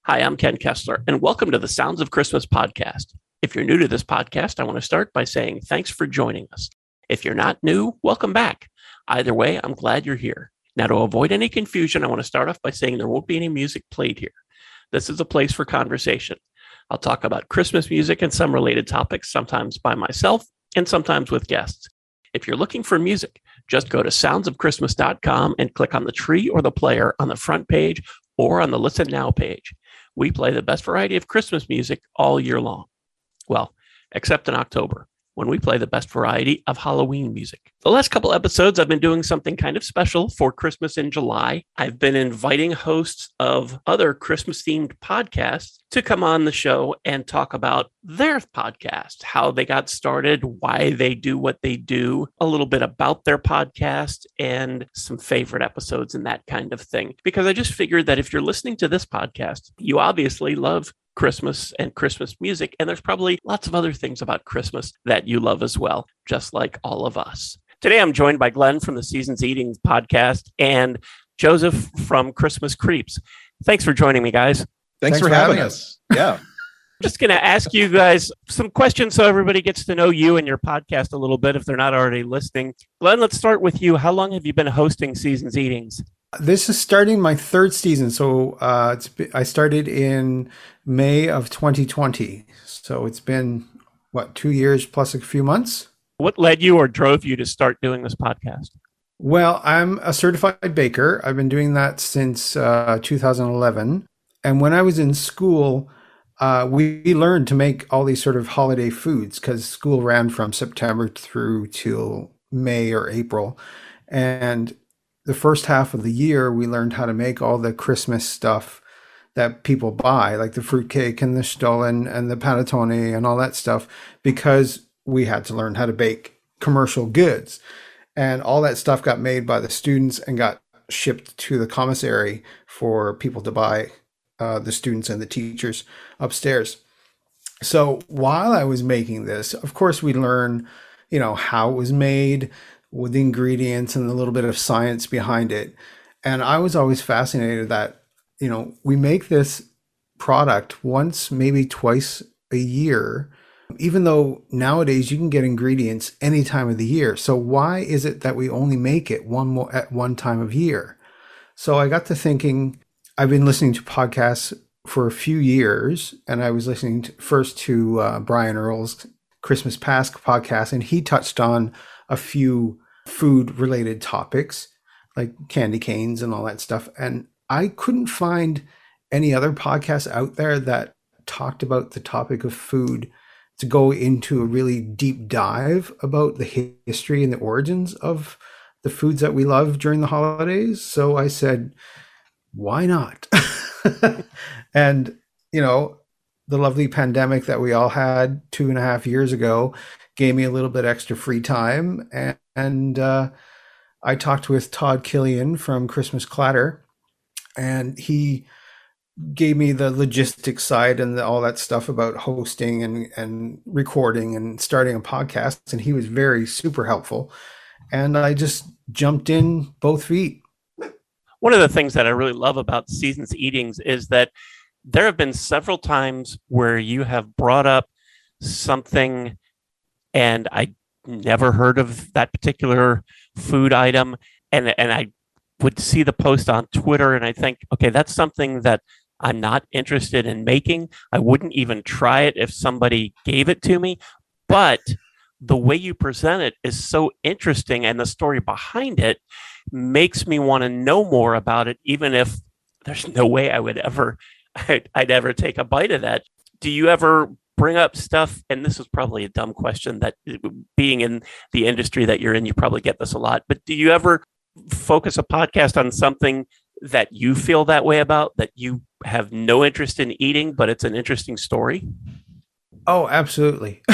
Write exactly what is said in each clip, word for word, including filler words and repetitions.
Hi, I'm Ken Kessler, and welcome to the Sounds of Christmas podcast. If you're new to this podcast, I want to start by saying thanks for joining us. If you're not new, welcome back. Either way, I'm glad you're here. Now, to avoid any confusion, I want to start off by saying there won't be any music played here. This is a place for conversation. I'll talk about Christmas music and some related topics, sometimes by myself and sometimes with guests. If you're looking for music, just go to sounds of christmas dot com and click on the tree or the player on the front page or on the Listen Now page. We play the best variety of Christmas music all year long. Well, except in October, when we play the best variety of Halloween music. The last couple episodes, I've been doing something kind of special for Christmas in July. I've been inviting hosts of other Christmas-themed podcasts to come on the show and talk about their podcast, how they got started, why they do what they do, a little bit about their podcast, and some favorite episodes and that kind of thing. Because I just figured that if you're listening to this podcast, you obviously love Christmas and Christmas music, and there's probably lots of other things about Christmas that you love as well, just like all of us. Today, I'm joined by Glenn from the Seasons Eating podcast and Joseph from Christmas Creeps. Thanks for joining me, guys. Thanks, Thanks for, for having us. us. Yeah. I'm just going to ask you guys some questions so everybody gets to know you and your podcast a little bit if they're not already listening. Glenn, let's start with you. How long have you been hosting Seasons Eatings? This is starting my third season. So uh, it's I started in May of twenty twenty. So it's been, what, two years plus a few months? What led you or drove you to start doing this podcast? Well, I'm a certified baker. I've been doing that since uh, two thousand eleven. And when I was in school, uh, we learned to make all these sort of holiday foods because school ran from September through till May or April. And the first half of the year, we learned how to make all the Christmas stuff that people buy, like the fruitcake and the stollen and the panettone and all that stuff, because we had to learn how to bake commercial goods. And all that stuff got made by the students and got shipped to the commissary for people to buy, uh, the students and the teachers upstairs. So while I was making this, of course, we learn, you know, how it was made, with the ingredients and a little bit of science behind it. And I was always fascinated that, you know, we make this product once, maybe twice a year, even though nowadays you can get ingredients any time of the year. So why is it that we only make it one more at one time of year? So I got to thinking, I've been listening to podcasts for a few years, and I was listening to, first to uh, Brian Earl's Christmas Past podcast, and he touched on a few food related topics like candy canes and all that stuff. And I couldn't find any other podcasts out there that talked about the topic of food to go into a really deep dive about the history and the origins of the foods that we love during the holidays. So I said, why not? And, you know, the lovely pandemic that we all had two and a half years ago gave me a little bit extra free time. And, and uh, I talked with Todd Killian from Christmas Clatter, and he gave me the logistics side and the, all that stuff about hosting and, and recording and starting a podcast. And he was very super helpful. And I just jumped in both feet. One of the things that I really love about Seasons Eatings is that there have been several times where you have brought up something and I never heard of that particular food item. And, and I would see the post on Twitter and I think, okay, that's something that I'm not interested in making. I wouldn't even try it if somebody gave it to me. But the way you present it is so interesting, and the story behind it makes me want to know more about it, even if there's no way I would ever, I'd, I'd ever take a bite of that. Do you ever bring up stuff, and this is probably a dumb question, that being in the industry that you're in, you probably get this a lot, but do you ever focus a podcast on something that you feel that way about, that you have no interest in eating, but it's an interesting story? Oh, absolutely.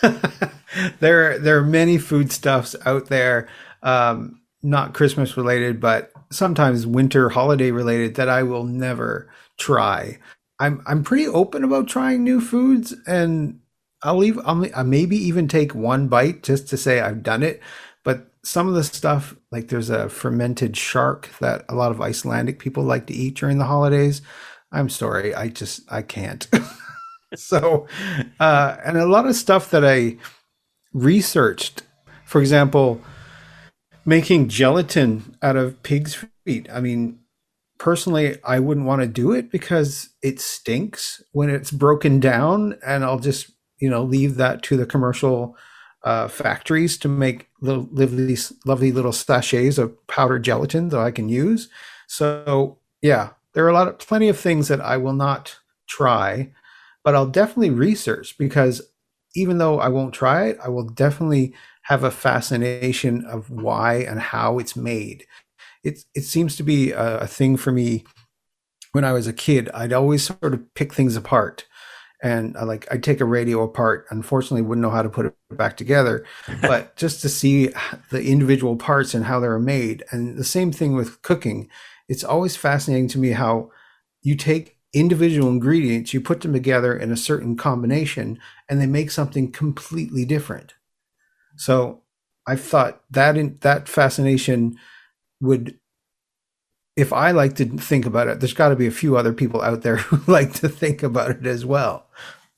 there, there are many foodstuffs out there, um, not Christmas related, but sometimes winter holiday related, that I will never try. I'm I'm pretty open about trying new foods, and I'll leave. I'll, I'll maybe even take one bite just to say I've done it. But some of the stuff, like there's a fermented shark that a lot of Icelandic people like to eat during the holidays. I'm sorry. I just, I can't. So, uh, and a lot of stuff that I researched, for example, making gelatin out of pig's feet. I mean, personally, I wouldn't want to do it because it stinks when it's broken down, and I'll just, you know, leave that to the commercial uh, factories to make little lovely, lovely little sachets of powdered gelatin that I can use. So yeah, there are a lot of plenty of things that I will not try, but I'll definitely research, because even though I won't try it, I will definitely have a fascination of why and how it's made. It it seems to be a, a thing for me. When I was a kid, I'd always sort of pick things apart, and I like I'd take a radio apart. Unfortunately, wouldn't know how to put it back together, but just to see the individual parts and how they're made. And the same thing with cooking. It's always fascinating to me how you take individual ingredients, you put them together in a certain combination, and they make something completely different. So I thought that in, that fascination would, if I like to think about it, there's got to be a few other people out there who like to think about it as well.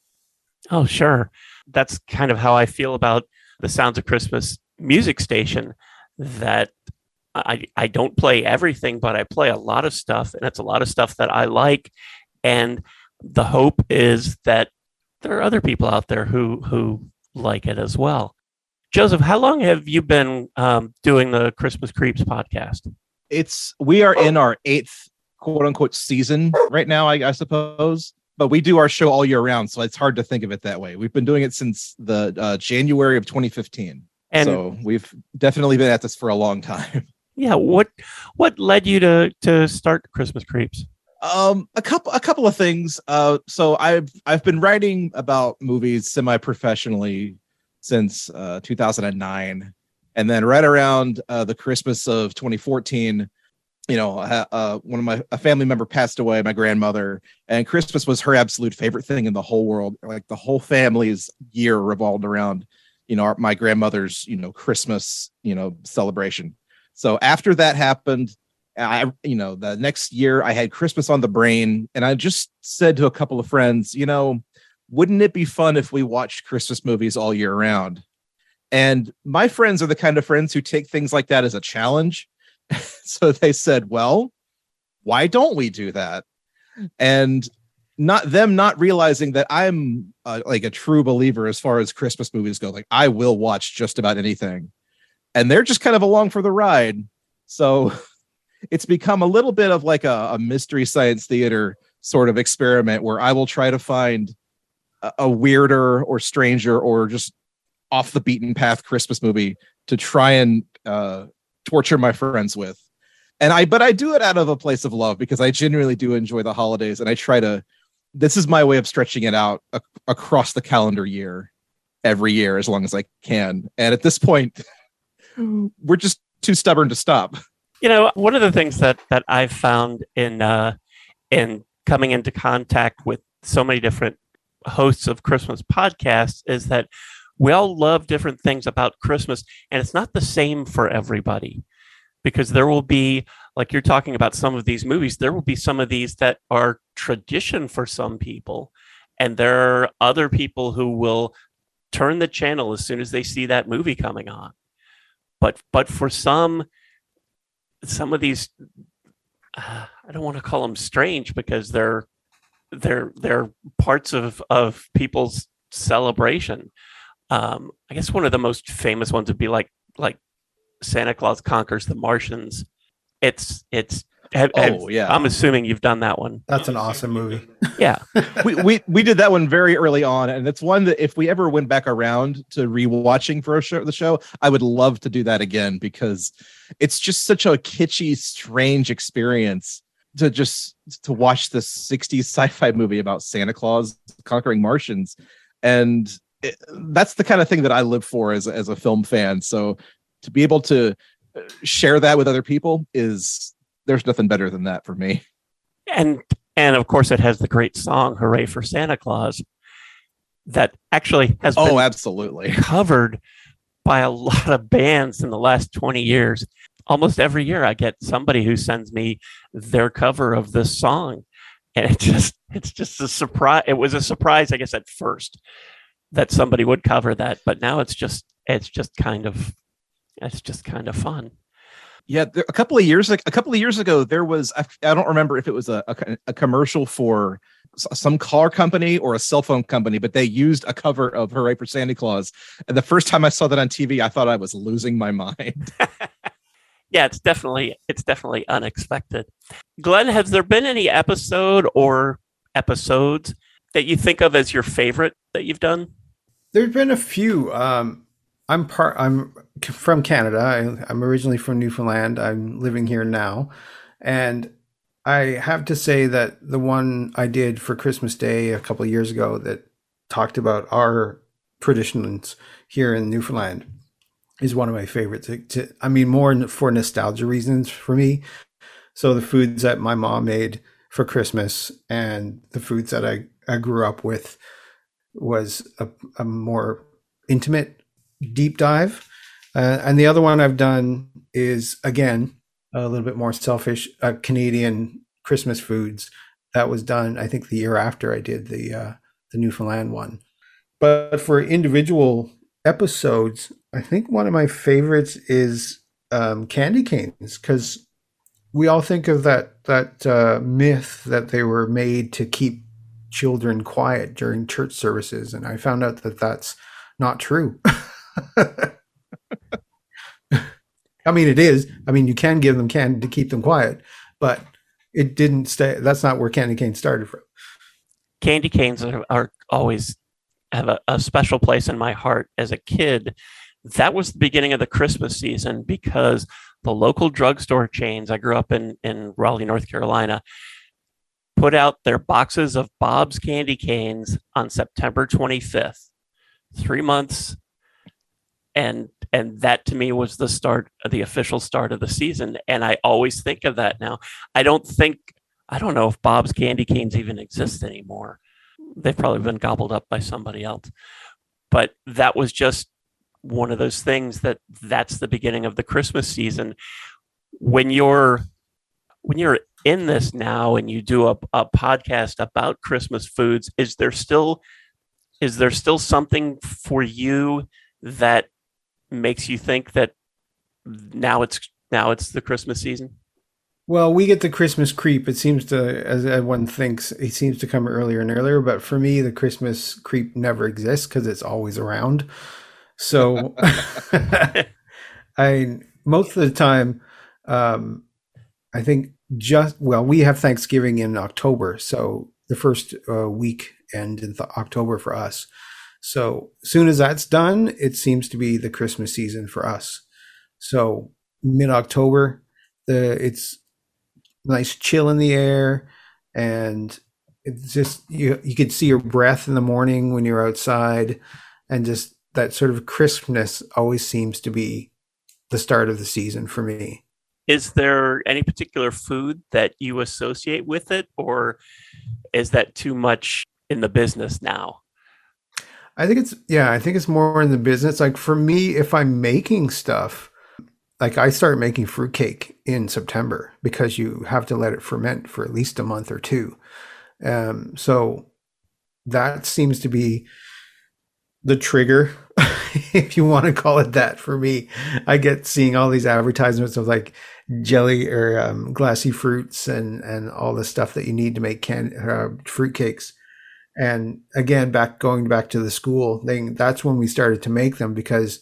Oh, sure. That's kind of how I feel about the Sounds of Christmas music station, that I, I don't play everything, but I play a lot of stuff, and it's a lot of stuff that I like. And the hope is that there are other people out there who who like it as well. Joseph, how long have you been um, doing the Christmas Creeps podcast? It's we are in our eighth quote unquote season right now, I, I suppose. But we do our show all year round, so it's hard to think of it that way. We've been doing it since the uh, January of twenty fifteen, and so we've definitely been at this for a long time. Yeah, what what led you to to start Christmas Creeps? Um, a couple, a couple of things. Uh, so I've I've been writing about movies semi-professionally since uh, two thousand nine, and then right around uh, the Christmas of twenty fourteen, you know, uh, one of my a family member passed away, my grandmother, and Christmas was her absolute favorite thing in the whole world. Like the whole family's year revolved around, you know, our, my grandmother's, you know, Christmas, you know, celebration. So after that happened, I, you know, the next year I had Christmas on the brain, and I just said to a couple of friends, you know, wouldn't it be fun if we watched Christmas movies all year round? And my friends are the kind of friends who take things like that as a challenge. So they said, well, why don't we do that? And not them not realizing that I'm uh, like a true believer as far as Christmas movies go. Like I will watch just about anything. And they're just kind of along for the ride. So it's become a little bit of like a, a mystery science theater sort of experiment where I will try to find a, a weirder or stranger or just off the beaten path Christmas movie to try and uh, torture my friends with. And I, but I do it out of a place of love because I genuinely do enjoy the holidays. And I try to, this is my way of stretching it out a, across the calendar year every year as long as I can. And at this point, we're just too stubborn to stop. You know, one of the things that that I've found in uh, in coming into contact with so many different hosts of Christmas podcasts is that we all love different things about Christmas, and it's not the same for everybody. Because there will be, like you're talking about some of these movies, there will be some of these that are tradition for some people, and there are other people who will turn the channel as soon as they see that movie coming on. But but for some. Some of these, uh, I don't want to call them strange because they're they're they're parts of of people's celebration. Um, I guess one of the most famous ones would be like like Santa Claus Conquers the Martians. It's it's. Have, oh have, yeah, I'm assuming you've done that one. That's an awesome movie. Yeah, we, we we did that one very early on, and it's one that if we ever went back around to rewatching for a show, the show, I would love to do that again because it's just such a kitschy, strange experience to just to watch this sixties sci-fi movie about Santa Claus conquering Martians, and it, that's the kind of thing that I live for as as a film fan. So to be able to share that with other people is. There's nothing better than that for me. And and of course it has the great song "Hooray for Santa Claus" that actually has been oh absolutely covered by a lot of bands in the last twenty years. Almost every year I get somebody who sends me their cover of this song, And it just, it's just a surprise. It was a surprise, I guess, at first that somebody would cover that, but now it's just, it's just kind of, it's just kind of fun. Yeah, there, a couple of years, like a couple of years ago, there was I, I don't remember if it was a, a, a commercial for some car company or a cell phone company, but they used a cover of Hooray for Santa Claus. And the first time I saw that on T V, I thought I was losing my mind. Yeah, it's definitely it's definitely unexpected. Glenn, has there been any episode or episodes that you think of as your favorite that you've done? There's been a few. Um, I'm part. I'm from Canada. I, I'm originally from Newfoundland. I'm living here now, and I have to say that the one I did for Christmas Day a couple of years ago that talked about our traditions here in Newfoundland is one of my favorites. To, to, I mean, more for nostalgia reasons for me. So the foods that my mom made for Christmas and the foods that I, I grew up with was a, a more intimate deep dive. Uh, and the other one I've done is, again, a little bit more selfish, uh, Canadian Christmas foods. That was done, I think, the year after I did the uh, the Newfoundland one. But for individual episodes, I think one of my favorites is um, candy canes, because we all think of that that uh, myth that they were made to keep children quiet during church services, and I found out that that's not true. I mean, it is. I mean, you can give them candy to keep them quiet, but it didn't stay. That's not where candy canes started from. Candy canes are, are always have a, a special place in my heart. As a kid, that was the beginning of the Christmas season, because the local drugstore chains, I grew up in, in Raleigh, North Carolina, put out their boxes of Bob's candy canes on September twenty-fifth, three months. And and that to me was the start of the official start of the season. And I always think of that now. I don't think, I don't know if Bob's candy canes even exist anymore. They've probably been gobbled up by somebody else. But that was just one of those things that that's the beginning of the Christmas season. When you're when you're in this now and you do a, a podcast about Christmas foods, is there still is there still something for you that makes you think that now it's now it's the Christmas season? Well, we get the Christmas creep. It seems to, as everyone thinks, it seems to come earlier and earlier. But for me, the Christmas creep never exists because it's always around. So I most of the time, um, I think just, well, we have Thanksgiving in October. So the first uh, week end in th- October for us. So as soon as that's done, it seems to be the Christmas season for us. So mid-October, the it's nice chill in the air, and it's just you you could see your breath in the morning when you're outside, and just that sort of crispness always seems to be the start of the season for me. Is there any particular food that you associate with it, or is that too much in the business now? I think it's, yeah, I think it's more in the business. Like for me, if I'm making stuff, like I start making fruitcake in September because you have to let it ferment for at least a month or two. Um, so that seems to be the trigger, if you want to call it that, for me. I get seeing all these advertisements of like jelly or um, glassy fruits and, and all the stuff that you need to make can uh, fruitcakes. And again, back going back to the school thing, that's when we started to make them, because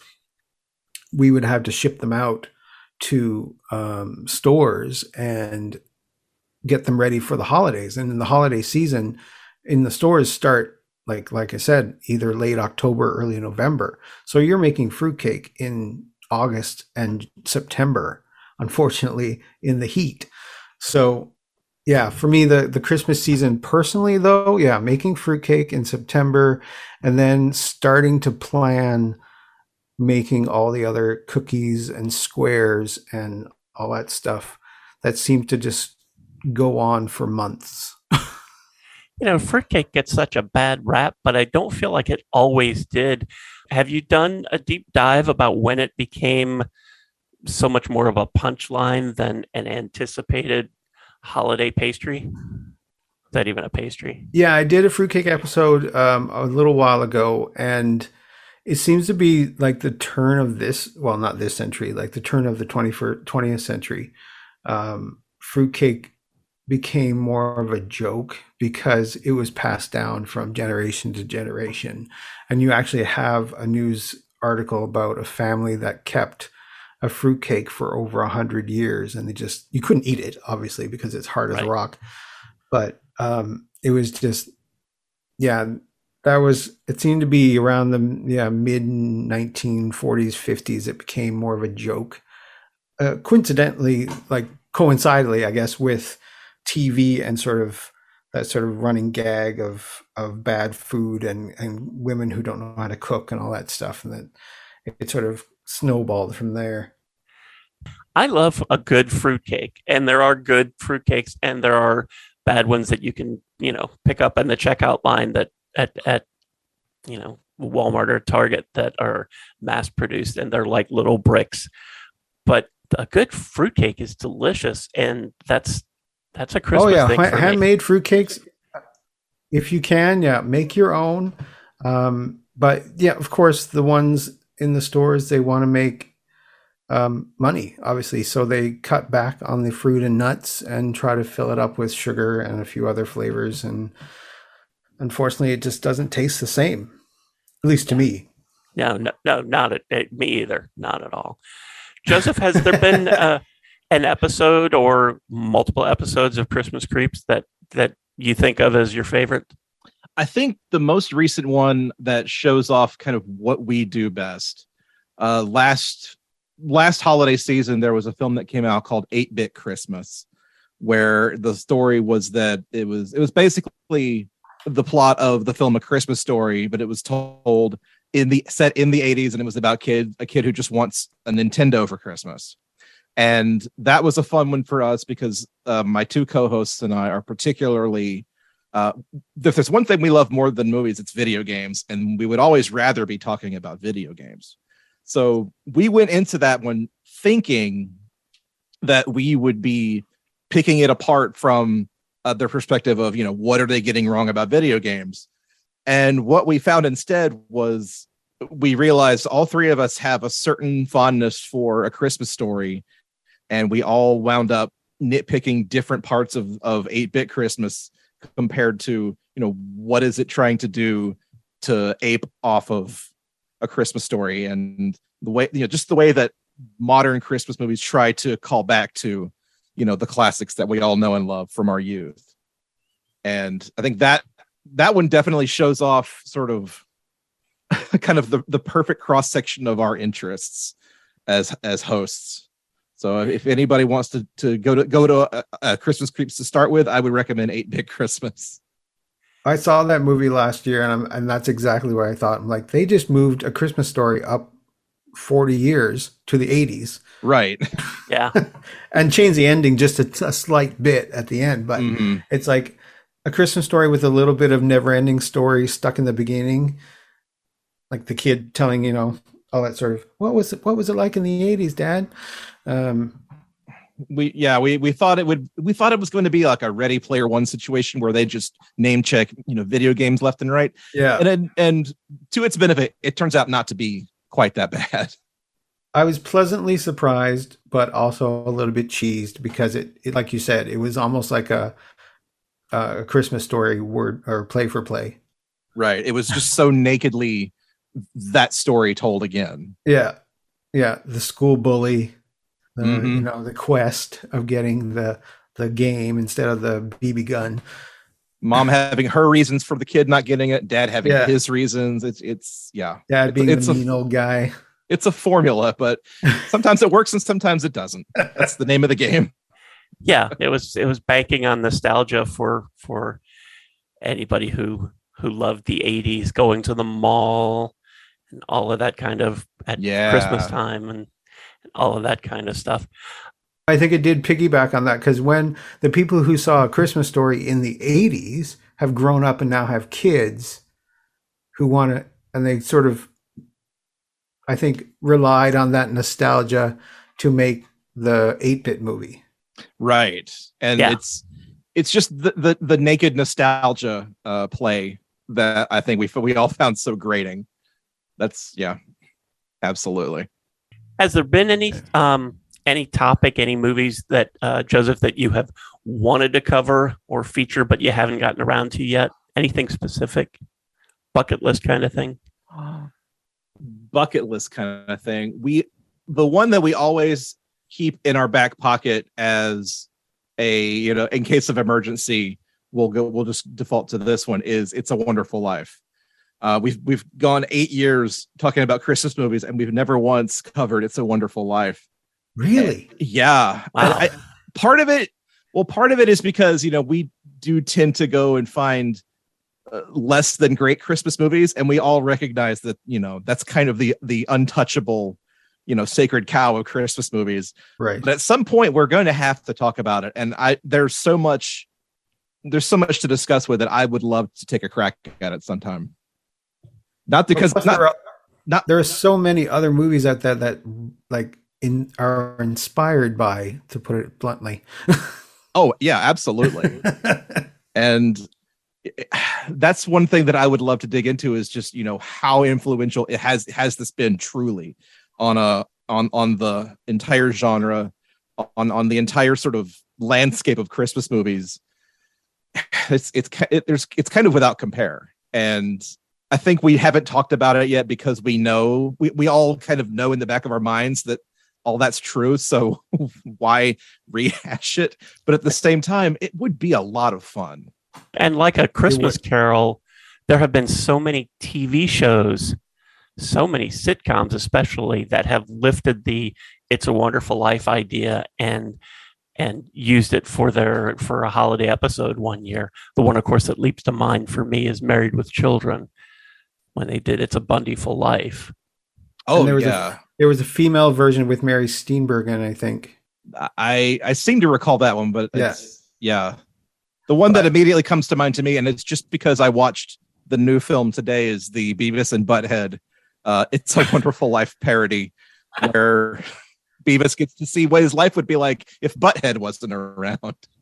we would have to ship them out to um, stores and get them ready for the holidays. And in the holiday season, in the stores start, like like I said, either late October, early November. So you're making fruitcake in August and September, unfortunately, in the heat. So yeah, for me, the, the Christmas season personally, though, yeah, making fruitcake in September and then starting to plan making all the other cookies and squares and all that stuff that seemed to just go on for months. You know, fruitcake gets such a bad rap, but I don't feel like it always did. Have you done a deep dive about when it became so much more of a punchline than an anticipated holiday pastry? Is that even a pastry? Yeah, I did a fruitcake episode um, a little while ago, and it seems to be like the turn of this, well, not this century, like the turn of the twenty-first, twentieth century. Um, fruitcake became more of a joke because it was passed down from generation to generation. And you actually have a news article about a family that kept a fruitcake for over a hundred years, and they just, you couldn't eat it, obviously, because it's hard as Right. a rock. But um, it was just, yeah, that was, it seemed to be around the yeah mid nineteen forties, fifties, it became more of a joke. Uh, coincidentally, like coincidentally, I guess, with T V and sort of that sort of running gag of of bad food and and women who don't know how to cook and all that stuff, and then it sort of snowballed from there. I love a good fruitcake, and there are good fruitcakes, and there are bad ones that you can, you know, pick up in the checkout line that at at you know Walmart or Target that are mass produced, and they're like little bricks. But a good fruitcake is delicious, and that's that's a Christmas oh yeah, thing H- for handmade fruitcakes, if you can, yeah, make your own. Um, but yeah, of course, the ones in the stores, they want to make um, money, obviously, so they cut back on the fruit and nuts and try to fill it up with sugar and a few other flavors. And unfortunately, it just doesn't taste the same, at least to me. No, no, no, not at, at me either. Not at all. Joseph, has there been uh, an episode or multiple episodes of Christmas Creeps that that you think of as your favorite? I think the most recent one that shows off kind of what we do best. Uh, last last holiday season, there was a film that came out called eight-Bit Christmas, where the story was that it was it was basically the plot of the film A Christmas Story, but it was told in the set in the eighties, and it was about kid a kid who just wants a Nintendo for Christmas. And that was a fun one for us because uh, my two co-hosts and I are particularly uh, if there's one thing we love more than movies, it's video games, and we would always rather be talking about video games. So we went into that one thinking that we would be picking it apart from uh, their perspective of, you know, what are they getting wrong about video games? And what we found instead was we realized all three of us have a certain fondness for A Christmas Story, and we all wound up nitpicking different parts of, of eight-Bit Christmas compared to, you know, what is it trying to do to ape off of A Christmas Story, and the way, you know, just the way that modern Christmas movies try to call back to, you know, the classics that we all know and love from our youth. And I think that that one definitely shows off sort of kind of the, the perfect cross section of our interests as as hosts. So if anybody wants to to go to go to a, a Christmas Creeps to start with, I would recommend eight-Bit Christmas. I saw that movie last year, and I'm, and that's exactly what I thought. I'm like, they just moved A Christmas Story up forty years to the eighties, right? Yeah, and changed the ending just a, a slight bit at the end. But mm-hmm. It's like A Christmas Story with a little bit of never-ending story stuck in the beginning, like the kid telling, you know, all that sort of, what was it? What was it like in the eighties, Dad? Um, we yeah we we thought it would we thought it was going to be like a Ready Player One situation where they just name check, you know, video games left and right. Yeah, and and to its benefit, it turns out not to be quite that bad. I was pleasantly surprised, but also a little bit cheesed because it, it like you said, it was almost like a a Christmas Story word or play for play. Right. It was just so nakedly that story told again. Yeah, yeah. The school bully. The, mm-hmm. You know, the quest of getting the the game instead of the B B gun. Mom having her reasons for the kid not getting it. Dad having yeah. his reasons. It's it's yeah. Dad it's, being it's the a, mean old guy. It's a formula, but sometimes it works and sometimes it doesn't. That's the name of the game. Yeah, it was it was banking on nostalgia for for anybody who who loved the eighties, going to the mall and all of that kind of at yeah. Christmas time and all of that kind of stuff. I think it did piggyback on that because when the people who saw A Christmas Story in the eighties have grown up and now have kids who want to, and they sort of, I think, relied on that nostalgia to make the eight-Bit movie. Right. And yeah. it's it's just the the, the naked nostalgia uh, play that I think we we all found so grating. That's yeah, absolutely. Has there been any um, any topic, any movies that uh, Joseph that you have wanted to cover or feature, but you haven't gotten around to yet? Anything specific, bucket list kind of thing? Bucket list kind of thing. We the one that we always keep in our back pocket as a, you know, in case of emergency, we'll go. We'll just default to this one. Is It's a Wonderful Life. Uh, we've we've gone eight years talking about Christmas movies, and we've never once covered It's a Wonderful Life. Really? And, yeah. Wow. I, I, part of it, well, part of it is because, you know, we do tend to go and find uh, less than great Christmas movies, and we all recognize that, you know, that's kind of the the untouchable, you know, sacred cow of Christmas movies. Right. But at some point, we're going to have to talk about it, and I there's so much there's so much to discuss with it. I would love to take a crack at it sometime. Not because Plus, not, there, are, not there are so many other movies out there that like in are inspired by, to put it bluntly. oh yeah, absolutely. And it, that's one thing that I would love to dig into is just, you know, how influential it has has this been truly on a on on the entire genre, on on the entire sort of landscape of Christmas movies. It's it's it, there's it's kind of without compare. And I think we haven't talked about it yet because we know we, we all kind of know in the back of our minds that all that's true. So why rehash it? But at the same time, it would be a lot of fun. And like A Christmas Carol, there have been so many T V shows, so many sitcoms, especially, that have lifted the It's a Wonderful Life idea and and used it for their for a holiday episode one year. The one, of course, that leaps to mind for me is Married with Children, when they did It's a Bundyful Life. Oh, there was yeah. A, there was a female version with Mary Steenburgen, I think. I I seem to recall that one, but yeah. It's, yeah. The one but, that immediately comes to mind to me, and it's just because I watched the new film today, is the Beavis and Butthead uh, It's a Wonderful Life parody, where Beavis gets to see what his life would be like if Butthead wasn't around.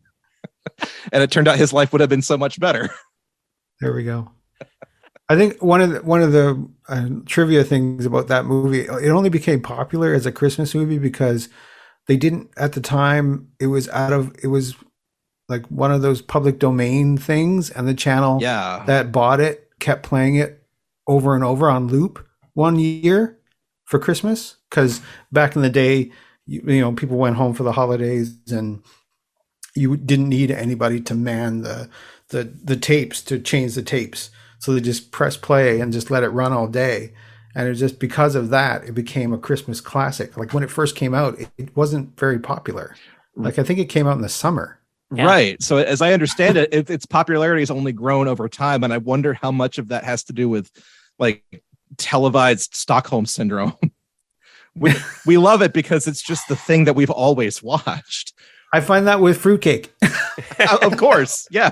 And it turned out his life would have been so much better. There we go. I think one of the, one of the uh, trivia things about that movie, it only became popular as a Christmas movie because they didn't, at the time, it was out of, it was like one of those public domain things, and the channel yeah. that bought it kept playing it over and over on loop one year for Christmas. Because back in the day, you, you know, people went home for the holidays, and you didn't need anybody to man the the the tapes to change the tapes. So they just press play and just let it run all day. And it was just because of that, it became a Christmas classic. Like when it first came out, it, it wasn't very popular. Like I think it came out in the summer. Yeah. Right. So as I understand it, it, its popularity has only grown over time. And I wonder how much of that has to do with like televised Stockholm syndrome. we we love it because it's just the thing that we've always watched. I find that with fruitcake. Of course. Yeah.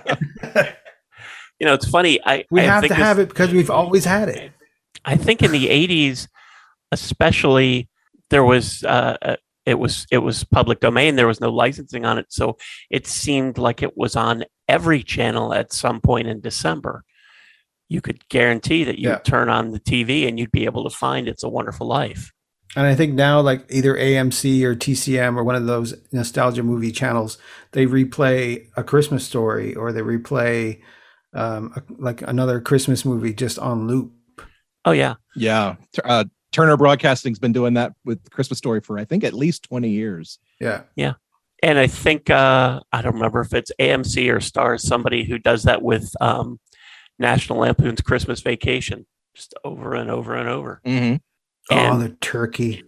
You know, it's funny. I we I have think to this, have it because we've always had it. I think in the eighties, especially, there was uh, it was it was public domain. There was no licensing on it, so it seemed like it was on every channel at some point in December. You could guarantee that you yeah. would turn on the T V and you'd be able to find It's a Wonderful Life. And I think now, like either A M C or T C M or one of those nostalgia movie channels, they replay A Christmas Story, or they replay um, a, like another Christmas movie just on loop. Oh yeah, yeah. Uh, Turner Broadcasting's been doing that with Christmas Story for I think at least twenty years. Yeah, yeah. And I think uh, I don't remember if it's A M C or Stars, somebody who does that with um, National Lampoon's Christmas Vacation, just over and over and over. Mm-hmm. And, oh, the turkey.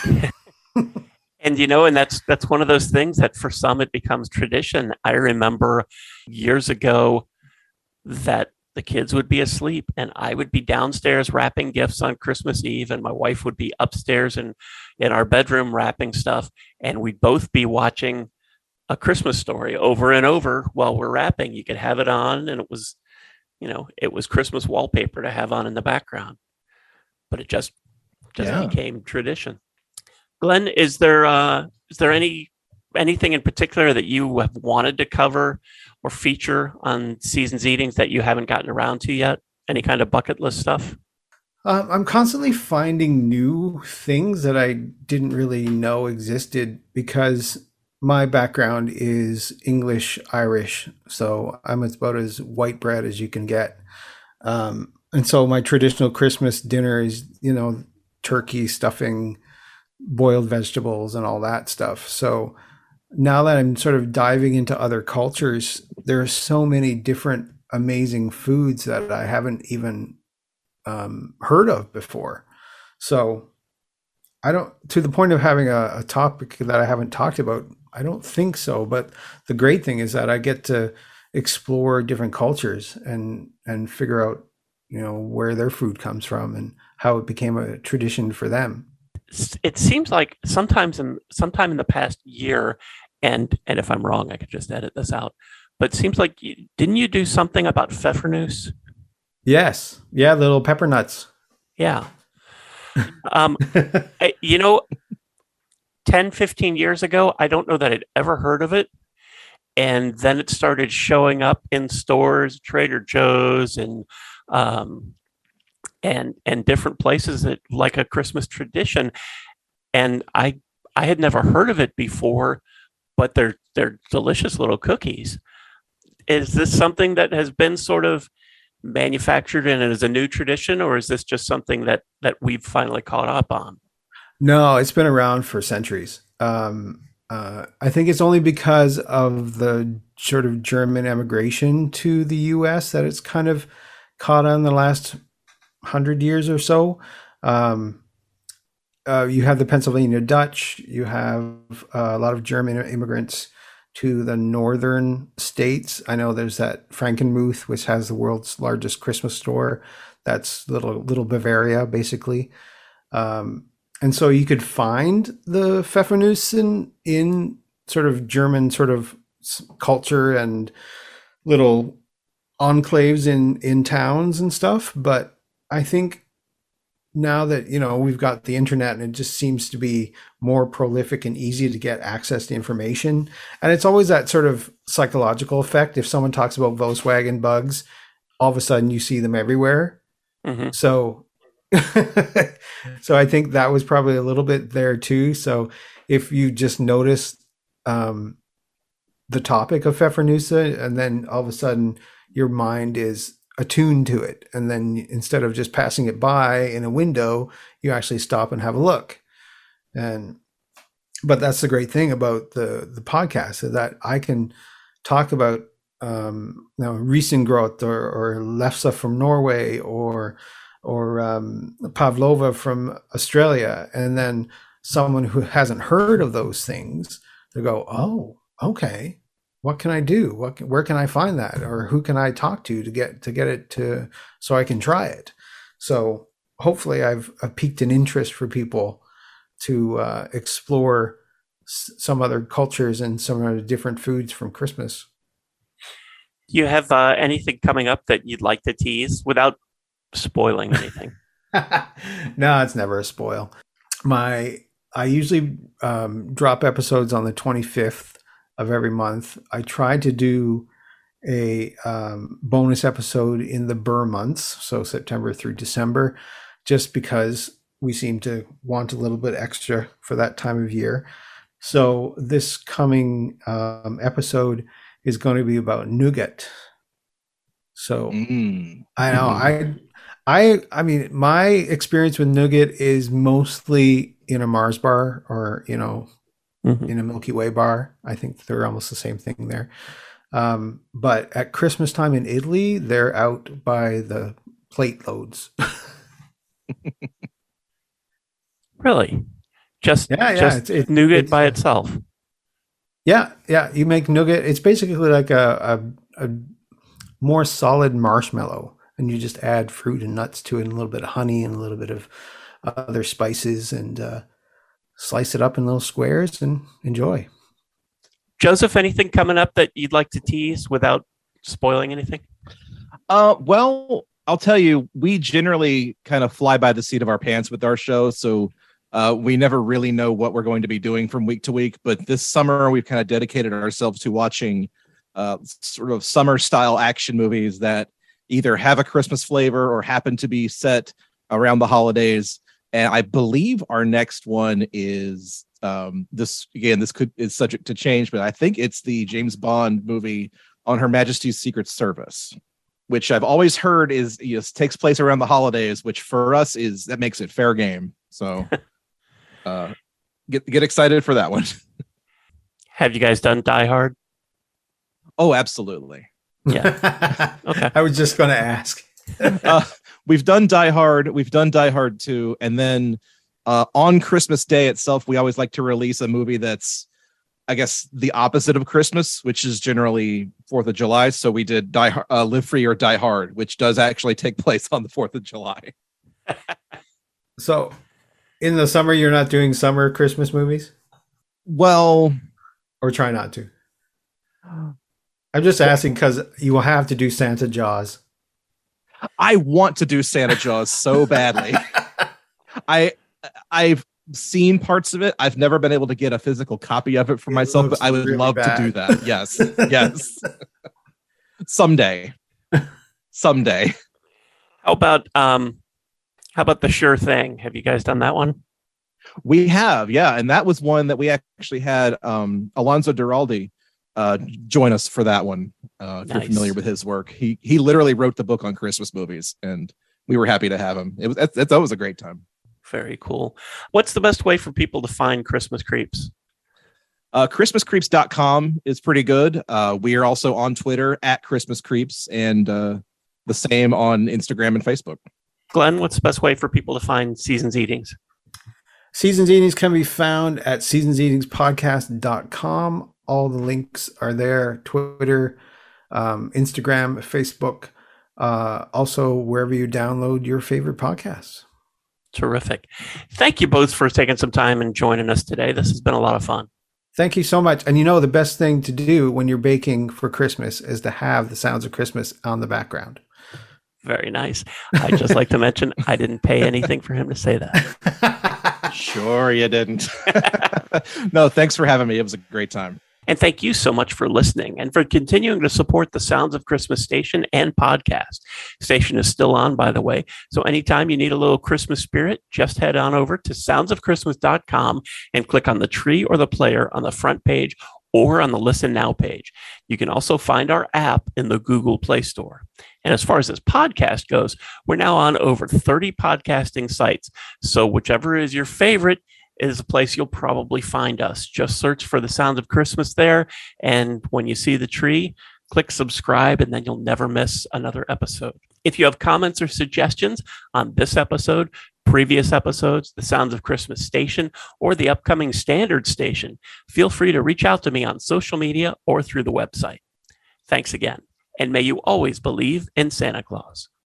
And, you know, and that's that's one of those things that for some it becomes tradition. I remember years ago that the kids would be asleep and I would be downstairs wrapping gifts on Christmas Eve, and my wife would be upstairs in, in our bedroom wrapping stuff, and we'd both be watching A Christmas Story over and over while we're wrapping. You could have it on, and it was, you know, it was Christmas wallpaper to have on in the background. But it just just yeah. became tradition. Glenn, is there uh, is there any anything in particular that you have wanted to cover or feature on Seasons Eatings that you haven't gotten around to yet? Any kind of bucket list stuff? Um, I'm constantly finding new things that I didn't really know existed because my background is English Irish, so I'm about as white bread as you can get. Um, and so my traditional Christmas dinner is, you know, turkey, stuffing, boiled vegetables, and all that stuff. So now that I'm sort of diving into other cultures, there are so many different amazing foods that I haven't even um, heard of before. So I don't, to the point of having a, a topic that I haven't talked about, I don't think so. But the great thing is that I get to explore different cultures and, and figure out, you know, where their food comes from and how it became a tradition for them. It seems like sometimes in sometime in the past year, and and if I'm wrong, I could just edit this out. But it seems like you, didn't you do something about pfeffernusse? Yes, yeah, little pepper nuts. Yeah, um, you know, ten, fifteen years ago, I don't know that I'd ever heard of it, and then it started showing up in stores, Trader Joe's, and um, and and different places that like a Christmas tradition. And I I had never heard of it before, but they're they're delicious little cookies. Is this something that has been sort of manufactured and is a new tradition, or is this just something that that we've finally caught up on? No, it's been around for centuries. Um, uh, I think it's only because of the sort of German emigration to the U S that it's kind of caught on the last hundred years or so. Um, uh, you have the Pennsylvania Dutch. You have uh, a lot of German immigrants to the northern states. I know there's that Frankenmuth, which has the world's largest Christmas store. That's little little Bavaria, basically. Um, and so you could find the Pfeffernusse in, in sort of German sort of culture and little enclaves in, in towns and stuff. But I think now that, you know, we've got the internet and it just seems to be more prolific and easy to get access to information. And it's always that sort of psychological effect. If someone talks about Volkswagen bugs, all of a sudden you see them everywhere. Mm-hmm. So, so I think that was probably a little bit there too. So if you just notice um, the topic of Pfeffernusse, and then all of a sudden your mind is attuned to it, and then instead of just passing it by in a window, you actually stop and have a look. And but that's the great thing about the the podcast, is that I can talk about um you know Risengrot or or Lefse from Norway or or um, Pavlova from Australia, and then someone who hasn't heard of those things, they go, oh, okay. What can I do? What, where can I find that? Or who can I talk to to get, to get it to, so I can try it. So hopefully I've, I've piqued an interest for people to uh, explore s- some other cultures and some other different foods from Christmas. Do you have uh, anything coming up that you'd like to tease without spoiling anything? No, it's never a spoil. My, I usually um, drop episodes on the twenty-fifth of every month. I try to do a um, bonus episode in the Burr months, so September through December, just because we seem to want a little bit extra for that time of year. So this coming um, episode is going to be about nougat. So mm. I know I, I, I mean, my experience with nougat is mostly in a Mars bar or, you know, mm-hmm. in a Milky Way bar. I think they're almost the same thing there. Um, but at Christmas time in Italy, they're out by the plate loads. Really? Just, yeah, yeah, just it's, it's, nougat it's, by itself? Yeah, yeah. You make nougat. It's basically like a, a, a more solid marshmallow, and you just add fruit and nuts to it, and a little bit of honey and a little bit of other spices, and uh, slice it up in little squares and enjoy. Joseph, anything coming up that you'd like to tease without spoiling anything? Uh, well, I'll tell you, we generally kind of fly by the seat of our pants with our show. So Uh, we never really know what we're going to be doing from week to week, but this summer we've kind of dedicated ourselves to watching uh, sort of summer style action movies that either have a Christmas flavor or happen to be set around the holidays. And I believe our next one is um, this again, this could is subject to change, but I think it's the James Bond movie On Her Majesty's Secret Service, which I've always heard is, you know, takes place around the holidays, which for us is, that makes it fair game. So uh, get, get excited for that one. Have you guys done Die Hard? Oh, absolutely. Yeah. Okay. I was just going to ask. uh, we've done Die Hard. We've done Die Hard two. And then uh, on Christmas Day itself, we always like to release a movie that's, I guess, the opposite of Christmas, which is generally fourth of July. So we did Die uh, Live Free or Die Hard, which does actually take place on the fourth of July. So in the summer, you're not doing summer Christmas movies? Well, or try not to. I'm just asking because you will have to do Santa Jaws. I want to do Santa Jaws so badly. I I've seen parts of it. I've never been able to get a physical copy of it for It myself, looks but I would really love bad. to do that. Yes. Yes. Someday. Someday. How about um, how about The Sure Thing? Have you guys done that one? We have, yeah. And that was one that we actually had um, Alonso Duralde uh, join us for that one. Uh, if Nice. you're familiar with his work, he he literally wrote the book on Christmas movies, and we were happy to have him. It was that, that was a great time. Very cool. What's the best way for people to find Christmas Creeps? Uh, Christmas creeps dot com is pretty good. Uh, we are also on Twitter at Christmas Creeps, and uh, the same on Instagram and Facebook. Glenn, what's the best way for people to find Seasons Eatings? Seasons Eatings can be found at seasons eatings podcast dot com. All the links are there. Twitter, um, Instagram, Facebook, uh, also wherever you download your favorite podcasts. Terrific. Thank you both for taking some time and joining us today. This has been a lot of fun. Thank you so much. And you know, the best thing to do when you're baking for Christmas is to have the sounds of Christmas on the background. Very nice. I'd just like to mention I didn't pay anything for him to say that. Sure, you didn't. No, thanks for having me. It was a great time. And thank you so much for listening and for continuing to support the Sounds of Christmas station and podcast. Station is still on, by the way. So anytime you need a little Christmas spirit, just head on over to sounds of christmas dot com and click on the tree or the player on the front page or on the Listen Now page. You can also find our app in the Google Play Store. And as far as this podcast goes, we're now on over thirty podcasting sites. So whichever is your favorite is a place you'll probably find us. Just search for the Sounds of Christmas there. And when you see the tree, click subscribe, and then you'll never miss another episode. If you have comments or suggestions on this episode, previous episodes, the Sounds of Christmas station, or the upcoming standard station, feel free to reach out to me on social media or through the website. Thanks again. And may you always believe in Santa Claus.